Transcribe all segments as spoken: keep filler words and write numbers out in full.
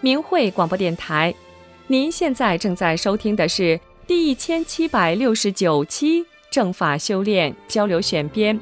明慧广播电台。您现在正在收听的是第一千七百六十九期正法修炼交流选编。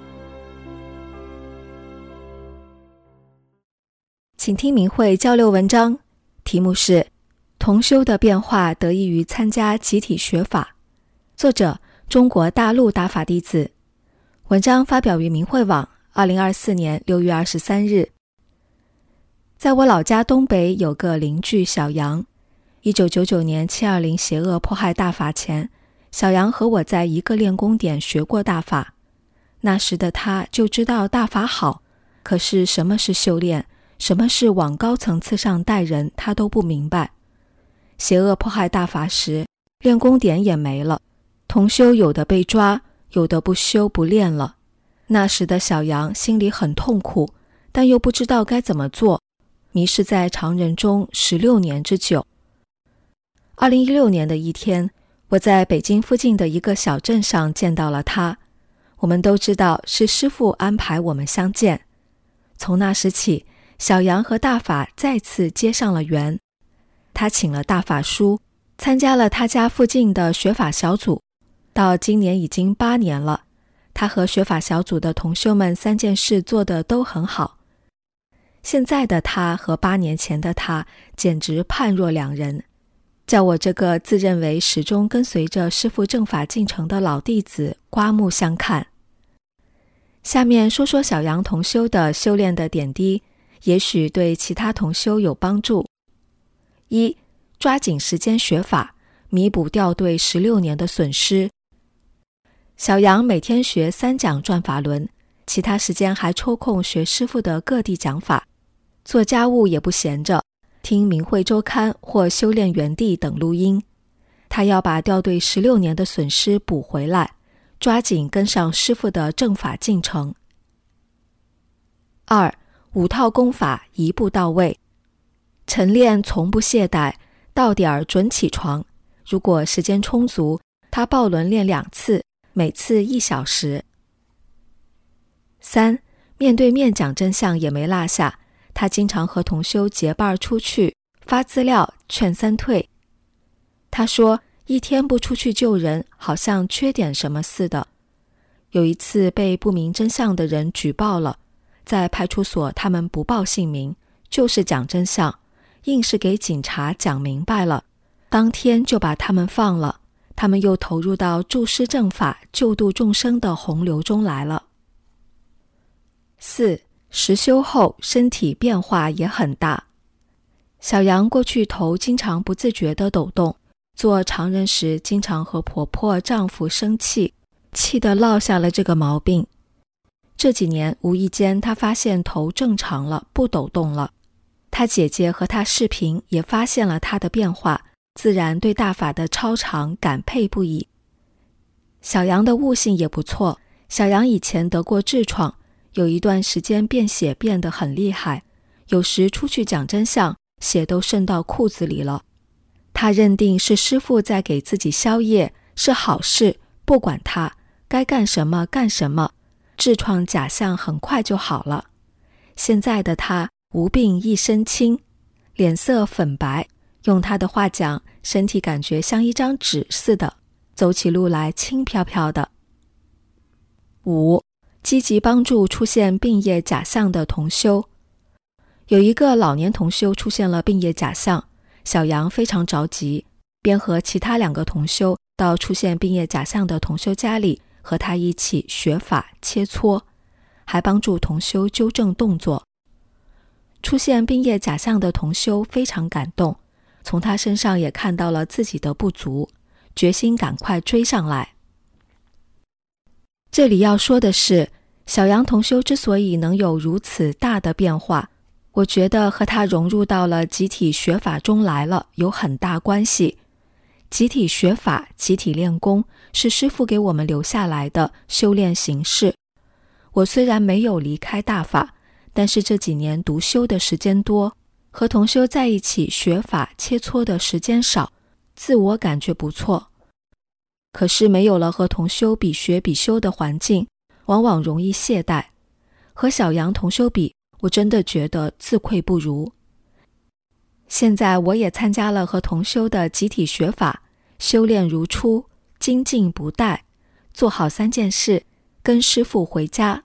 请听明慧交流文章，题目是同修的变化得益于参加集体学法，作者中国大陆大法弟子。文章发表于明慧网二零二四年六月二十三日。在我老家东北有个邻居小杨，一九九九年七二零邪恶迫害大法前，小杨和我在一个练功点学过大法。那时的他就知道大法好，可是什么是修炼，什么是往高层次上带人，他都不明白。邪恶迫害大法时，练功点也没了，同修有的被抓，有的不修不练了。那时的小杨心里很痛苦，但又不知道该怎么做，迷失在常人中十六年之久。二零一六年的一天，我在北京附近的一个小镇上见到了他。我们都知道是师父安排我们相见。从那时起，小杨和大法再次接上了缘。他请了大法书，参加了他家附近的学法小组，到今年已经八年了。他和学法小组的同修们三件事做得都很好。现在的他和八年前的他简直判若两人，叫我这个自认为始终跟随着师父正法进程的老弟子刮目相看。下面说说小杨同修的修炼的点滴，也许对其他同修有帮助。一、抓紧时间学法，弥补掉队十六年的损失。小杨每天学三讲转法轮，其他时间还抽空学师父的各地讲法，做家务也不闲着，听明慧周刊或修炼园地等录音。他要把掉队十六年的损失补回来，抓紧跟上师父的正法进程。二、五套功法一步到位，晨练从不懈怠，到点儿准起床。如果时间充足，他抱轮练两次，每次一小时。三、面对面讲真相也没落下，他经常和同修结伴出去，发资料，劝三退。他说，一天不出去救人，好像缺点什么似的。有一次被不明真相的人举报了，在派出所他们不报姓名，就是讲真相，硬是给警察讲明白了，当天就把他们放了，他们又投入到助师正法救度众生的洪流中来了。四、实修后身体变化也很大。小杨过去头经常不自觉地抖动，做常人时经常和婆婆丈夫生气，气得落下了这个毛病。这几年无意间她发现头正常了，不抖动了。她姐姐和她视频也发现了她的变化，自然对大法的超常感佩不已。小杨的悟性也不错，小杨以前得过痔疮，有一段时间便血变得很厉害，有时出去讲真相，血都渗到裤子里了。他认定是师父在给自己消业，是好事，不管他，该干什么干什么，痔疮假象很快就好了。现在的他无病一身轻，脸色粉白，用他的话讲，身体感觉像一张纸似的，走起路来轻飘飘的。五、积极帮助出现病业假象的同修。有一个老年同修出现了病业假象，小杨非常着急，便和其他两个同修到出现病业假象的同修家里，和他一起学法切磋，还帮助同修纠正动作。出现病业假象的同修非常感动，从他身上也看到了自己的不足，决心赶快追上来。这里要说的是，小杨同修之所以能有如此大的变化，我觉得和他融入到了集体学法中来了有很大关系。集体学法、集体练功是师父给我们留下来的修炼形式。我虽然没有离开大法，但是这几年独修的时间多，和同修在一起学法切磋的时间少，自我感觉不错。可是没有了和同修比学比修的环境，往往容易懈怠。和小杨同修比，我真的觉得自愧不如。 现在我也参加了和同修的集体学法，修炼如初，精进不怠，做好三件事，跟师父回家。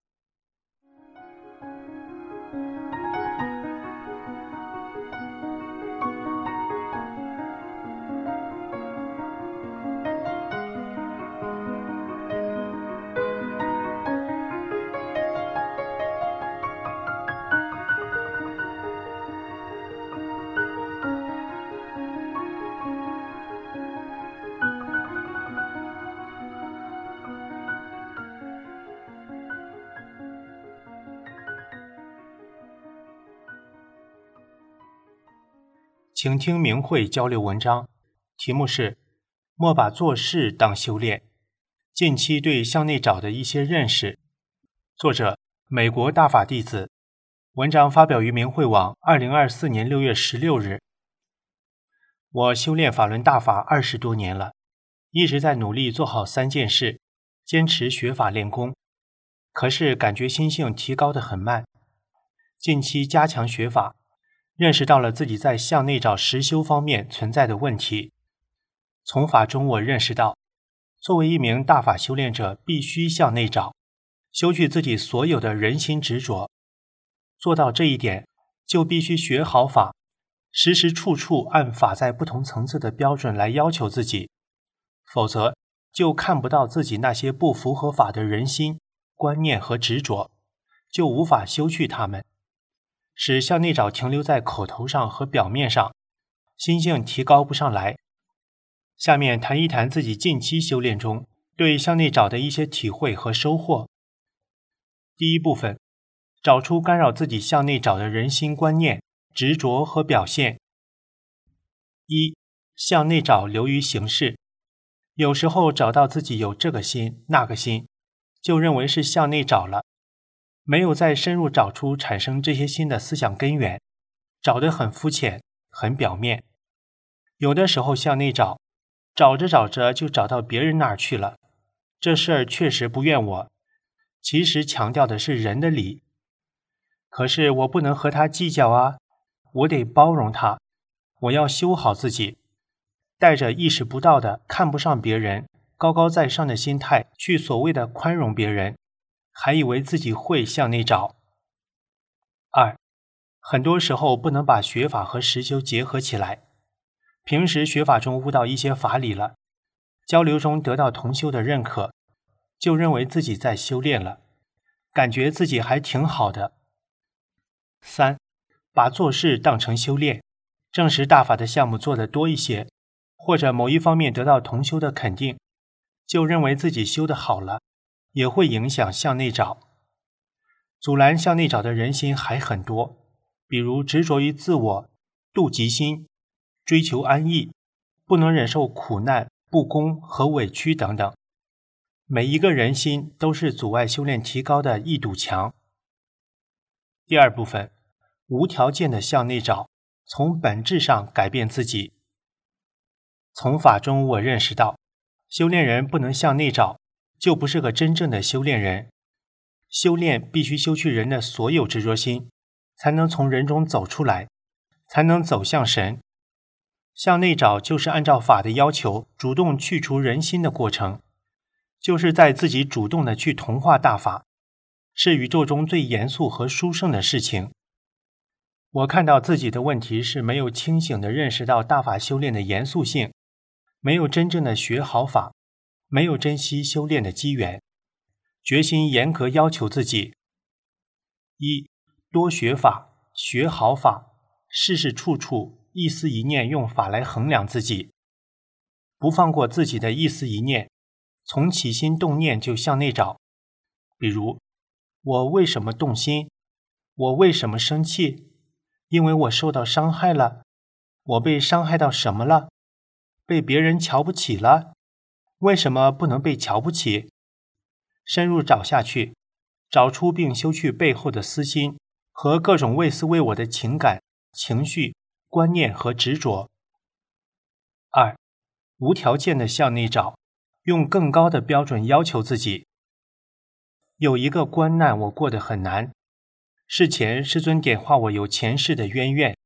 请听明慧交流文章，题目是莫把做事当修炼，近期对向内找的一些认识。作者美国大法弟子，文章发表于明慧网二零二四年六月十六日。我修炼法轮大法二十多年了，一直在努力做好三件事，坚持学法练功，可是感觉心性提高得很慢。近期加强学法，认识到了自己在向内找实修方面存在的问题。从法中我认识到，作为一名大法修炼者，必须向内找，修去自己所有的人心执着。做到这一点，就必须学好法，时时处处按法在不同层次的标准来要求自己，否则就看不到自己那些不符合法的人心、观念和执着，就无法修去它们，使向内找停留在口头上和表面上，心性提高不上来。下面谈一谈自己近期修炼中对向内找的一些体会和收获。第一部分，找出干扰自己向内找的人心观念、执着和表现。一、向内找流于形式，有时候找到自己有这个心那个心，就认为是向内找了，没有再深入找出产生这些心的思想根源，找得很肤浅，很表面。有的时候向内找，找着找着就找到别人那儿去了，这事儿确实不怨我，其实强调的是人的理。可是我不能和他计较啊，我得包容他，我要修好自己，带着意识不到的看不上别人、高高在上的心态去所谓的宽容别人，还以为自己会向内找。二、很多时候不能把学法和实修结合起来。平时学法中悟到一些法理了，交流中得到同修的认可，就认为自己在修炼了，感觉自己还挺好的。三、把做事当成修炼，证实大法的项目做得多一些，或者某一方面得到同修的肯定，就认为自己修得好了，也会影响向内找。阻拦向内找的人心还很多，比如执着于自我、妒忌心、追求安逸、不能忍受苦难、不公和委屈等等。每一个人心都是阻碍修炼提高的一堵墙。第二部分，无条件的向内找，从本质上改变自己。从法中我认识到，修炼人不能向内找，就不是个真正的修炼人。修炼必须修去人的所有执着心，才能从人中走出来，才能走向神。向内找就是按照法的要求，主动去除人心的过程，就是在自己主动的去同化大法，是宇宙中最严肃和殊胜的事情。我看到自己的问题是没有清醒地认识到大法修炼的严肃性，没有真正的学好法，没有珍惜修炼的机缘，决心严格要求自己。一、多学法，学好法，事事处处一思一念用法来衡量自己，不放过自己的一思一念，从起心动念就向内找。比如，我为什么动心？我为什么生气？因为我受到伤害了。我被伤害到什么了？被别人瞧不起了？为什么不能被瞧不起？深入找下去，找出并修去背后的私心和各种为私为我的情感、情绪、观念和执着。二、无条件的向内找，用更高的标准要求自己。有一个关难我过得很难，事前师尊点化我有前世的渊源，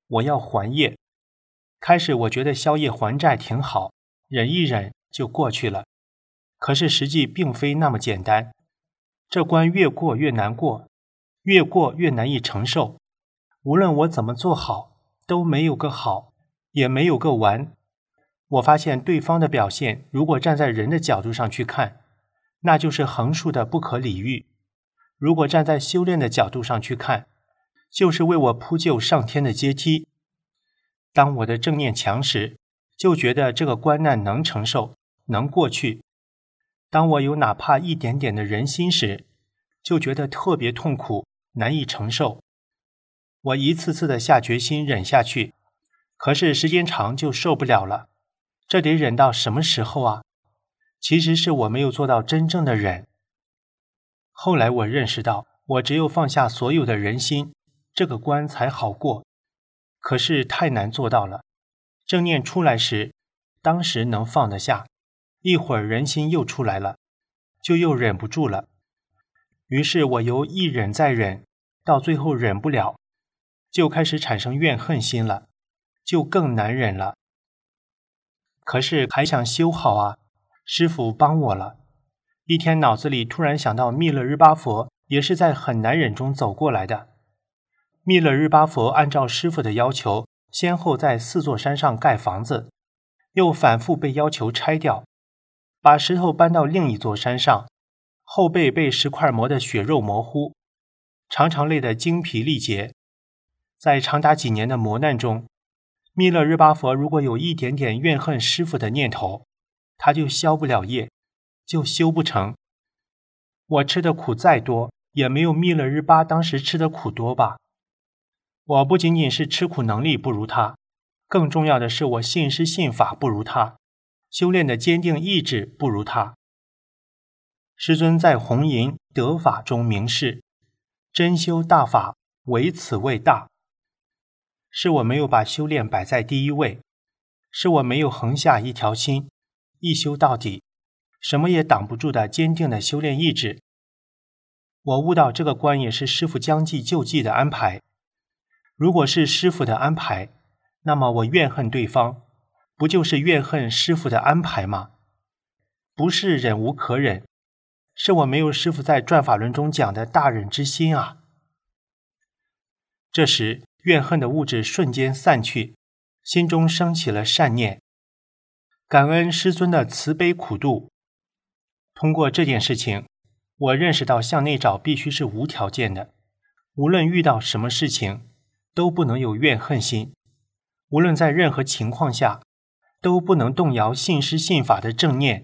我要还业。开始我觉得消业还债挺好，忍一忍就过去了。可是实际并非那么简单，这关越过越难过，越过越难以承受。无论我怎么做好，都没有个好，也没有个完。我发现对方的表现，如果站在人的角度上去看，那就是横竖的不可理喻；如果站在修炼的角度上去看，就是为我铺就上天的阶梯。当我的正念强时，就觉得这个关难能承受，能过去；当我有哪怕一点点的人心时，就觉得特别痛苦，难以承受。我一次次的下决心忍下去，可是时间长就受不了了。这得忍到什么时候啊？其实是我没有做到真正的忍。后来我认识到，我只有放下所有的人心，这个关才好过。可是太难做到了。正念出来时，当时能放得下，一会儿人心又出来了，就又忍不住了。于是我由一忍再忍，到最后忍不了，就开始产生怨恨心了，就更难忍了。可是还想修好啊，师父帮我了。一天脑子里突然想到密勒日巴佛也是在很难忍中走过来的。密勒日巴佛按照师父的要求，先后在四座山上盖房子，又反复被要求拆掉，把石头搬到另一座山上，后背被石块磨得血肉模糊，常常累得精疲力竭。在长达几年的磨难中，密勒日巴佛如果有一点点怨恨师父的念头，他就消不了业，就修不成。我吃的苦再多，也没有密勒日巴当时吃的苦多吧。我不仅仅是吃苦能力不如他，更重要的是我信师信法不如他，修炼的坚定意志不如他。师尊在弘淫得法中明示，真修大法，唯此谓大。是我没有把修炼摆在第一位，是我没有横下一条心，一修到底，什么也挡不住的坚定的修炼意志。我悟到这个关也是师父将计就计的安排。如果是师父的安排，那么我怨恨对方，不就是怨恨师父的安排吗？不是忍无可忍，是我没有师父在转法轮中讲的大忍之心啊。这时怨恨的物质瞬间散去，心中升起了善念，感恩师尊的慈悲苦度。通过这件事情，我认识到向内找必须是无条件的，无论遇到什么事情，都不能有怨恨心，无论在任何情况下，都不能动摇信师信法的正念。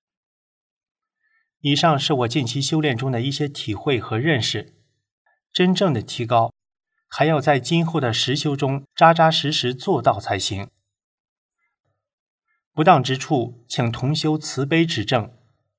以上是我近期修炼中的一些体会和认识。真正的提高，还要在今后的实修中扎扎实实做到才行。不当之处，请同修慈悲指正。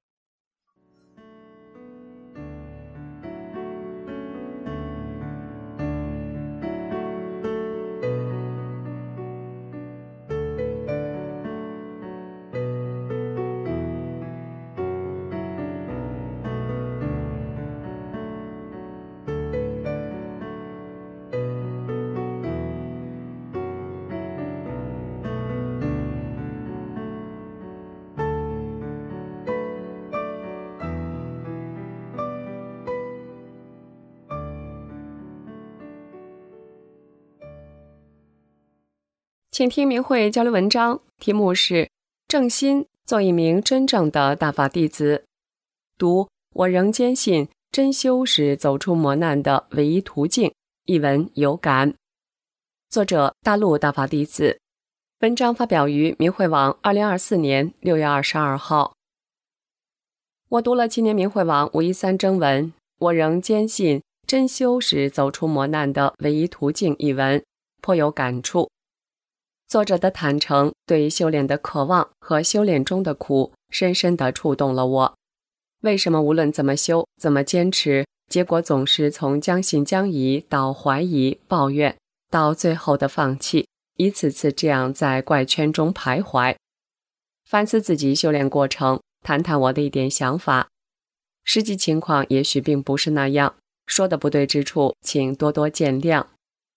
请听明慧交流文章，题目是正心做一名真正的大法弟子。读我仍坚信真修是走出磨难的唯一途径，一文有感。作者大陆大法弟子，文章发表于明慧网二零二四年六月二十二号。我读了今年明慧网五一三征文，我仍坚信真修是走出磨难的唯一途径一文，颇有感触。作者的坦诚，对修炼的渴望和修炼中的苦，深深地触动了我。为什么无论怎么修，怎么坚持，结果总是从将信将疑到怀疑、抱怨，到最后的放弃，一次次这样在怪圈中徘徊？反思自己修炼过程，谈谈我的一点想法。实际情况也许并不是那样，说的不对之处，请多多见谅。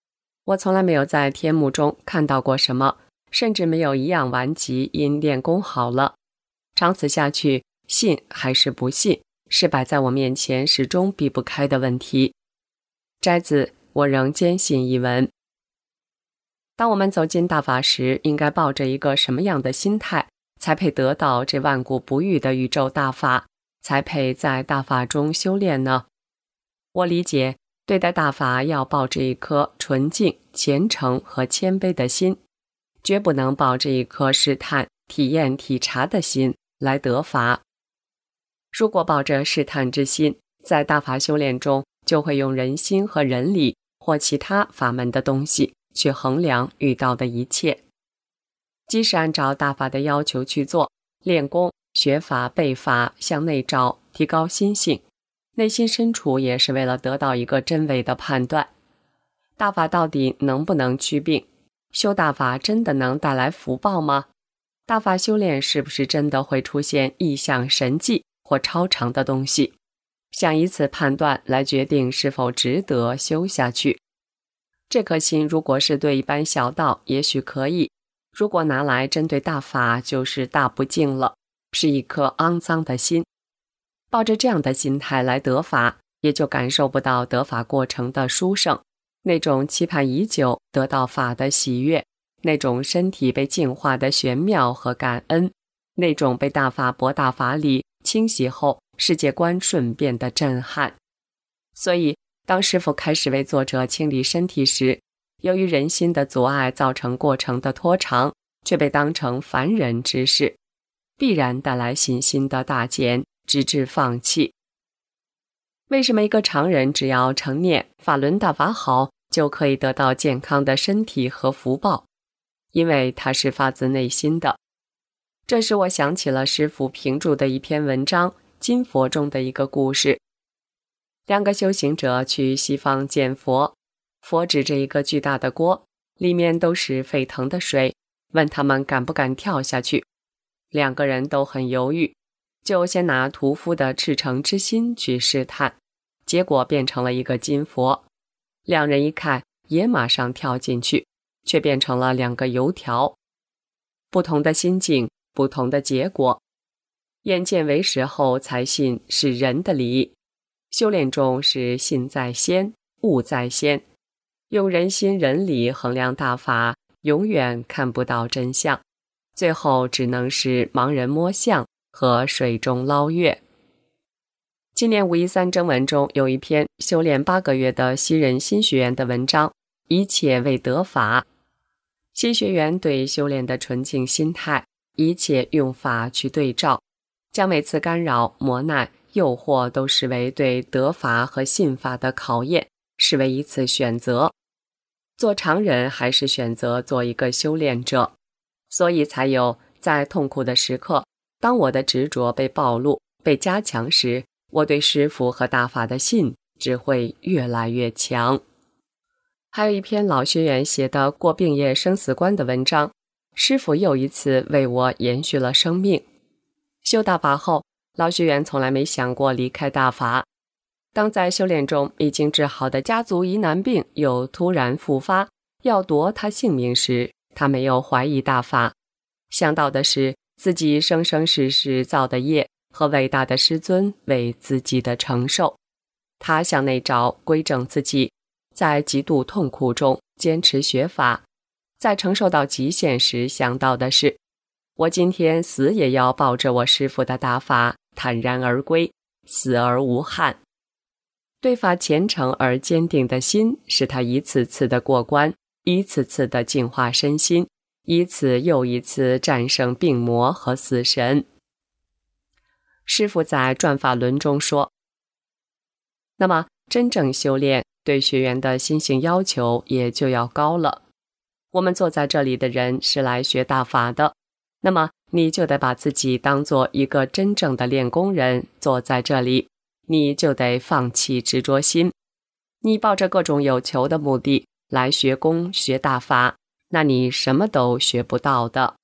我从来没有在天幕中看到过什么，甚至没有一样顽疾因练功好了。长此下去，信还是不信，是摆在我面前始终避不开的问题。摘自《我仍坚信》一文。当我们走进大法时，应该抱着一个什么样的心态，才配得到这万古不遇的宇宙大法，才配在大法中修炼呢？我理解，对待大法要抱着一颗纯净、虔诚和谦卑的心，绝不能抱着一颗试探、体验、体察的心来得法。如果抱着试探之心，在大法修炼中，就会用人心和人理或其他法门的东西去衡量遇到的一切。即使按照大法的要求去做，练功、学法、背法，向内照，提高心性，内心深处也是为了得到一个真伪的判断。大法到底能不能祛病？修大法真的能带来福报吗？大法修炼是不是真的会出现异象神迹或超常的东西？想以此判断来决定是否值得修下去。这颗心如果是对一般小道，也许可以；如果拿来针对大法，就是大不敬了，是一颗肮脏的心。抱着这样的心态来得法，也就感受不到得法过程的殊胜，那种期盼已久得到法的喜悦，那种身体被净化的玄妙和感恩，那种被大法博大法理清洗后世界观瞬变的震撼。所以当师父开始为作者清理身体时，由于人心的阻碍造成过程的拖长，却被当成凡人之事，必然带来信心的大减，直至放弃。为什么一个常人只要成念法轮大法好，就可以得到健康的身体和福报？因为它是发自内心的。这使我想起了师父评注的一篇文章《金佛》中的一个故事。两个修行者去西方见佛，佛指着一个巨大的锅，里面都是沸腾的水，问他们敢不敢跳下去。两个人都很犹豫，就先拿屠夫的赤诚之心去试探，结果变成了一个金佛。两人一看，也马上跳进去，却变成了两个油条。不同的心境，不同的结果。眼见为实后才信是人的理。修炼中是信在先，悟在先。用人心人理衡量大法，永远看不到真相，最后只能是盲人摸象和水中捞月。今年五一三征文中有一篇修炼八个月的西人新学员的文章，一切为得法。新学员对修炼的纯净心态，一切用法去对照，将每次干扰、磨难、诱惑都视为对得法和信法的考验，视为一次选择。做常人还是选择做一个修炼者，所以才有在痛苦的时刻，当我的执着被暴露、被加强时，我对师父和大法的信只会越来越强。还有一篇老学员写的过病业生死关的文章，师父又一次为我延续了生命。修大法后，老学员从来没想过离开大法。当在修炼中已经治好的家族疑难病又突然复发，要夺他性命时，他没有怀疑大法，想到的是自己生生世世造的业和伟大的师尊为自己的承受。他向内找，归正自己，在极度痛苦中坚持学法，在承受到极限时想到的是，我今天死也要抱着我师父的大法坦然而归，死而无憾。对法虔诚而坚定的心，使他一次次的过关，一次次的净化身心，一次又一次战胜病魔和死神。师父在转法轮中说，那么真正修炼对学员的心性要求也就要高了。我们坐在这里的人是来学大法的，那么你就得把自己当做一个真正的练功人坐在这里，你就得放弃执着心。你抱着各种有求的目的来学功学大法，那你什么都学不到的。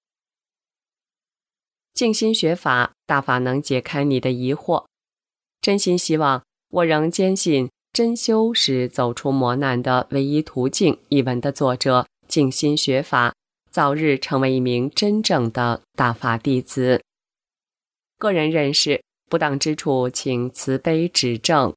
静心学法，大法能解开你的疑惑。真心希望，我仍坚信真修是走出磨难的唯一途径》一文的作者静心学法，早日成为一名真正的大法弟子。个人认识不当之处，请慈悲指正。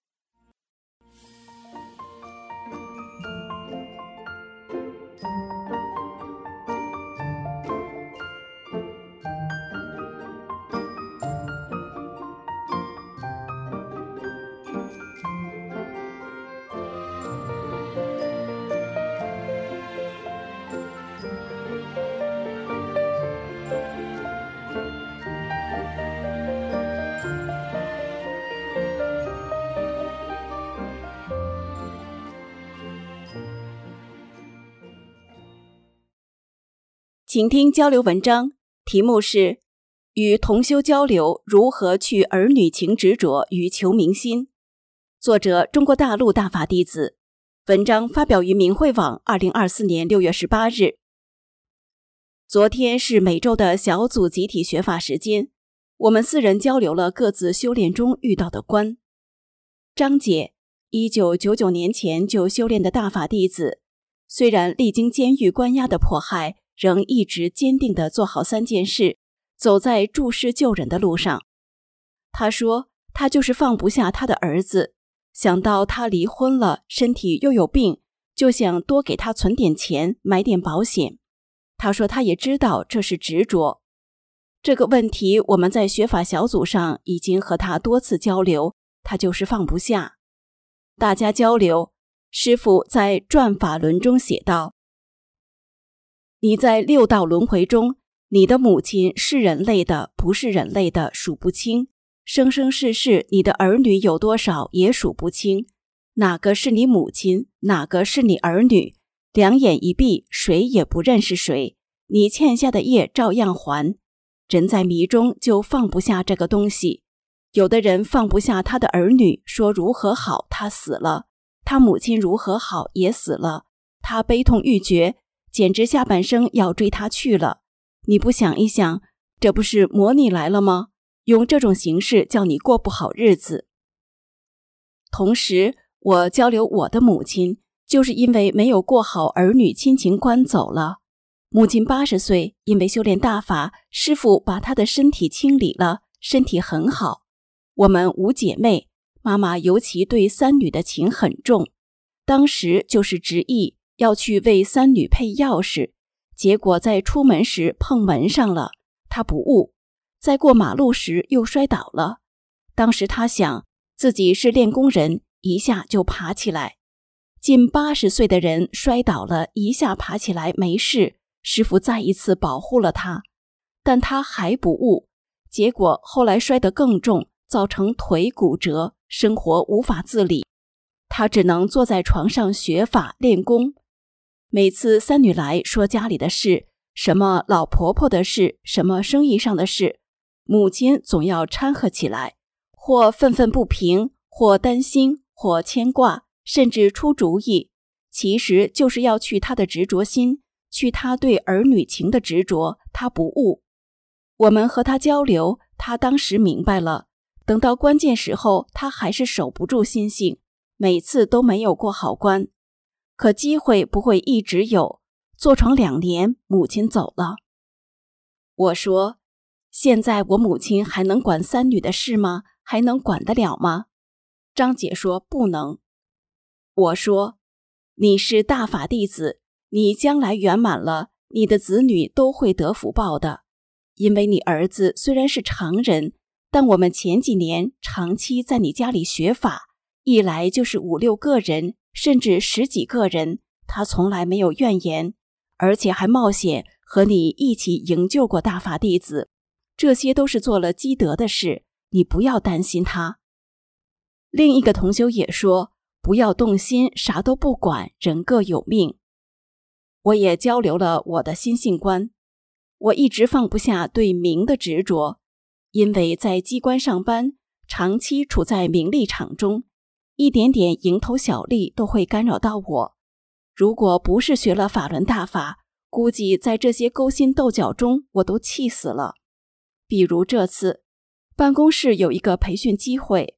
请听交流文章，题目是与同修交流如何去儿女情执着与求明心，作者中国大陆大法弟子，文章发表于明慧网二零二四年六月十八日。昨天是每周的小组集体学法时间，我们四人交流了各自修炼中遇到的关。张姐，一九九九年前就修炼的大法弟子，虽然历经监狱关押的迫害，仍一直坚定地做好三件事，走在助世救人的路上。他说，他就是放不下他的儿子，想到他离婚了，身体又有病，就想多给他存点钱，买点保险。他说他也知道这是执着。这个问题我们在学法小组上已经和他多次交流，他就是放不下。大家交流，师父在转法轮中写道，你在六道轮回中，你的母亲是人类的，不是人类的数不清，生生世世你的儿女有多少也数不清，哪个是你母亲，哪个是你儿女，两眼一闭，谁也不认识谁，你欠下的业照样还。人在迷中就放不下这个东西，有的人放不下他的儿女，说如何好他死了，他母亲如何好也死了，他悲痛欲绝，简直下半生要追他去了。你不想一想，这不是魔你来了吗？用这种形式叫你过不好日子。同时，我交流我的母亲，就是因为没有过好儿女亲情关走了。母亲八十岁，因为修炼大法，师父把她的身体清理了，身体很好。我们五姐妹，妈妈尤其对三女的情很重，当时就是执意要去为三女配钥匙，结果在出门时碰门上了，她不悟，在过马路时又摔倒了。当时她想自己是练功人，一下就爬起来。近八十岁的人摔倒了，一下爬起来没事，师父再一次保护了她，但她还不悟，结果后来摔得更重，造成腿骨折，生活无法自理。她只能坐在床上学法练功。每次三女来说家里的事，什么老婆婆的事，什么生意上的事，母亲总要掺和起来，或愤愤不平，或担心，或牵挂，甚至出主意，其实就是要去她的执着心，去她对儿女情的执着，她不悟。我们和她交流，她当时明白了，等到关键时候，她还是守不住心性，每次都没有过好关。可机会不会一直有，坐床两年，母亲走了。我说，现在我母亲还能管三女的事吗？还能管得了吗？张姐说不能。我说，你是大法弟子，你将来圆满了，你的子女都会得福报的。因为你儿子虽然是常人，但我们前几年长期在你家里学法，一来就是五六个人，甚至十几个人，他从来没有怨言，而且还冒险和你一起营救过大法弟子，这些都是做了积德的事，你不要担心他。另一个同修也说，不要动心，啥都不管，人各有命。我也交流了我的心性观，我一直放不下对名的执着，因为在机关上班，长期处在名利场中，一点点蝇头小利都会干扰到我。如果不是学了法轮大法，估计在这些勾心斗角中我都气死了。比如这次办公室有一个培训机会，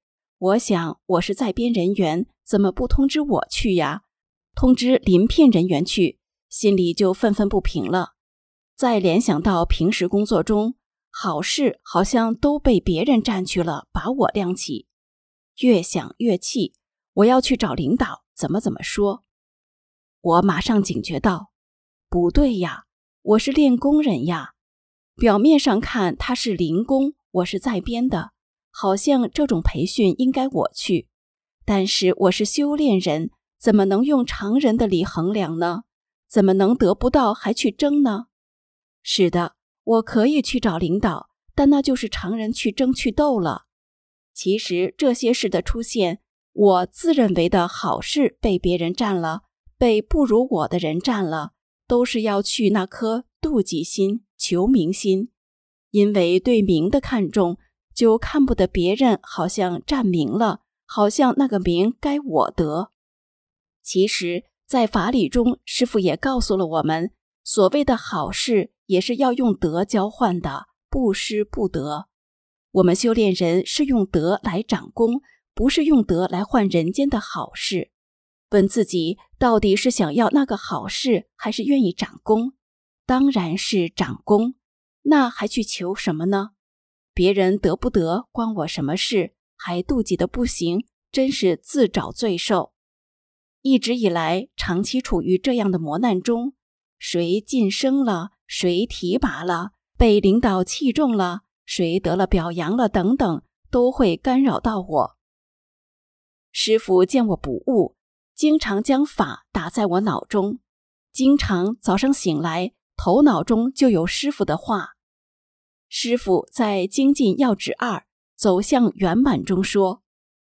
我想我是在编人员，怎么不通知我去呀？通知临片人员去，心里就愤愤不平了。再联想到平时工作中，好事好像都被别人占去了，把我晾起，越想越气，我要去找领导，怎么怎么说。我马上警觉到，不对呀，我是练功人呀，表面上看他是零工，我是在编的，好像这种培训应该我去，但是我是修炼人，怎么能用常人的理衡量呢？怎么能得不到还去争呢？是的，我可以去找领导，但那就是常人去争去斗了。其实这些事的出现，我自认为的好事被别人占了，被不如我的人占了，都是要去那颗妒忌心、求名心。因为对名的看重，就看不得别人好像占名了，好像那个名该我得。其实在法理中，师父也告诉了我们，所谓的好事也是要用德交换的，不失不得。我们修炼人是用德来长功，不是用德来换人间的好事。问自己到底是想要那个好事，还是愿意长功？当然是长功，那还去求什么呢？别人得不得关我什么事，还妒忌得不行，真是自找罪受。一直以来长期处于这样的磨难中，谁晋升了，谁提拔了，被领导器重了，谁得了表扬了等等，都会干扰到我。师父见我不悟，经常将法打在我脑中，经常早上醒来，头脑中就有师父的话。师父在《精进要旨二走向圆满》中说，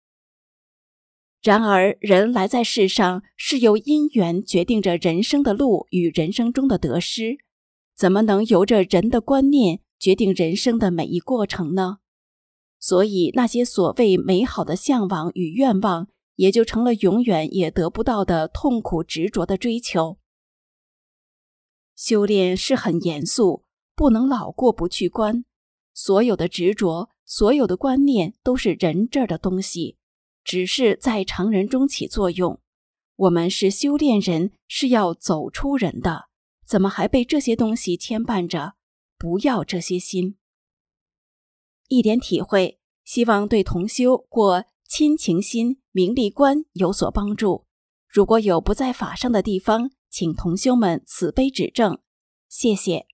然而人来在世上是由因缘决定着人生的路与人生中的得失，怎么能由着人的观念决定人生的每一过程呢？所以那些所谓美好的向往与愿望，也就成了永远也得不到的痛苦执着的追求。修炼是很严肃，不能老过不去观，所有的执着，所有的观念都是人这儿的东西，只是在常人中起作用。我们是修炼人，是要走出人的，怎么还被这些东西牵绊着？不要这些心。一点体会，希望对同修过亲情心、名利观有所帮助。如果有不在法上的地方，请同修们慈悲指正，谢谢。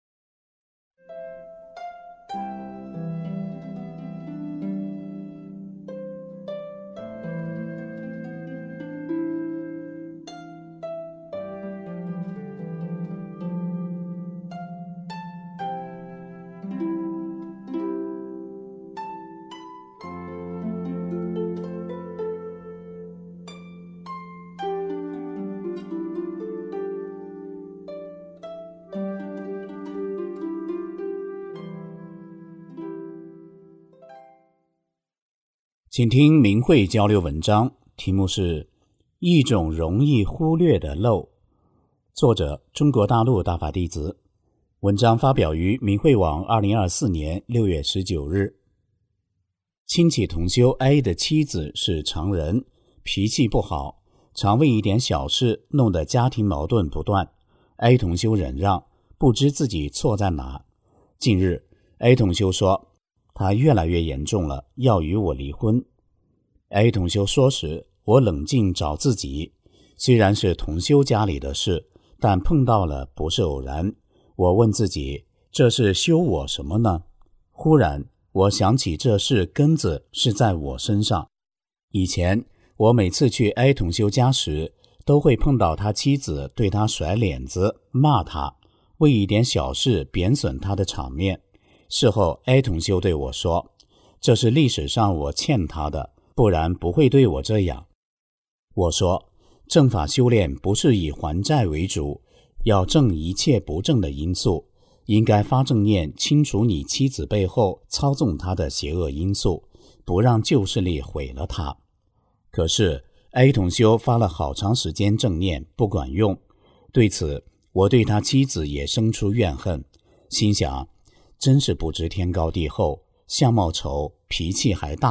请听明慧交流文章，题目是一种容易忽略的漏，作者中国大陆大法弟子。文章发表于明慧网二零二四年六月十九日。亲戚同修 A 的妻子是常人，脾气不好，常为一点小事弄得家庭矛盾不断。A 同修忍让，不知自己错在哪。近日 A 同修说他越来越严重了，要与我离婚。 A 同修说时，我冷静找自己，虽然是同修家里的事，但碰到了不是偶然。我问自己，这是修我什么呢？忽然我想起这事根子是在我身上。以前我每次去 A 同修家时，都会碰到他妻子对他甩脸子，骂他，为一点小事贬损他的场面。事后 A 同修对我说，这是历史上我欠他的，不然不会对我这样。我说，正法修炼不是以还债为主，要正一切不正的因素，应该发正念清除你妻子背后操纵他的邪恶因素，不让旧势力毁了他。可是 A 同修发了好长时间正念不管用，对此我对他妻子也生出怨恨，心想真是不知天高地厚，相貌丑，脾气还大，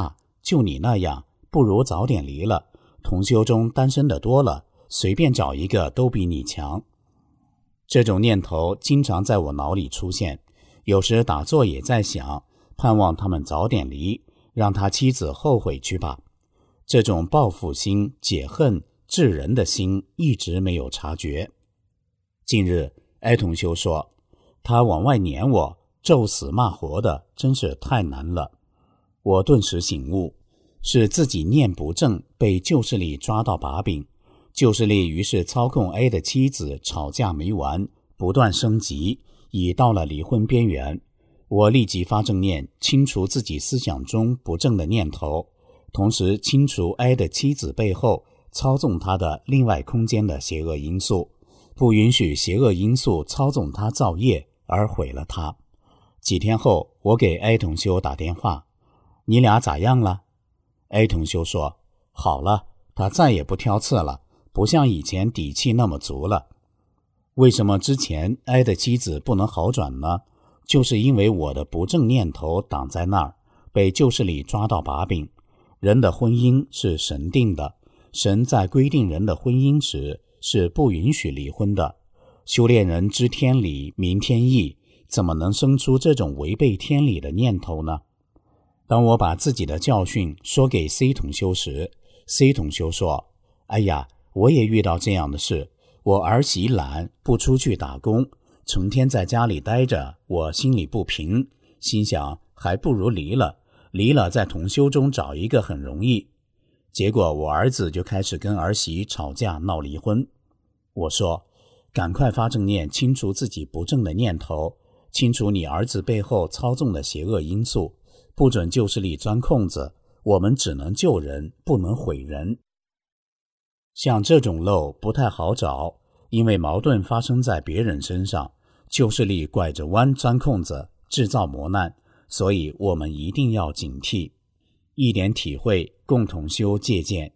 就你那样，不如早点离了。同修中单身的多了，随便找一个都比你强。这种念头经常在我脑里出现，有时打坐也在想，盼望他们早点离，让他妻子后悔去吧。这种报复心、解恨、治人的心一直没有察觉。近日，艾同修说，他往外撵我，咒死骂活的，真是太难了。我顿时醒悟，是自己念不正，被旧势力抓到把柄。旧势力于是操控 A 的妻子吵架没完，不断升级，已到了离婚边缘。我立即发正念，清除自己思想中不正的念头，同时清除 A 的妻子背后操纵他的另外空间的邪恶因素，不允许邪恶因素操纵他造业而毁了他。几天后，我给 A 同修打电话，你俩咋样了？ A 同修说，好了，他再也不挑刺了，不像以前底气那么足了。为什么之前 A 的妻子不能好转呢？就是因为我的不正念头挡在那儿，被旧势力抓到把柄。人的婚姻是神定的，神在规定人的婚姻时是不允许离婚的。修炼人知天理明天意，怎么能生出这种违背天理的念头呢？当我把自己的教训说给 C 同修时， C 同修说，哎呀，我也遇到这样的事，我儿媳懒，不出去打工，成天在家里待着，我心里不平，心想还不如离了，离了在同修中找一个很容易。结果我儿子就开始跟儿媳吵架闹离婚。我说，赶快发正念，清除自己不正的念头，清除你儿子背后操纵的邪恶因素，不准旧势力钻空子，我们只能救人，不能毁人。像这种漏不太好找，因为矛盾发生在别人身上，旧势力拐着弯钻空子，制造磨难，所以我们一定要警惕。一点体会，共同修借鉴。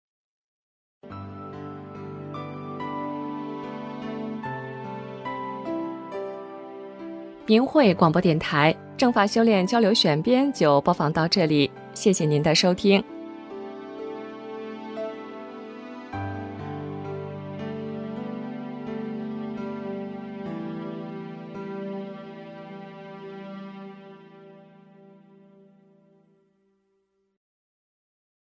明慧广播电台正法修炼交流选编就播放到这里，谢谢您的收听。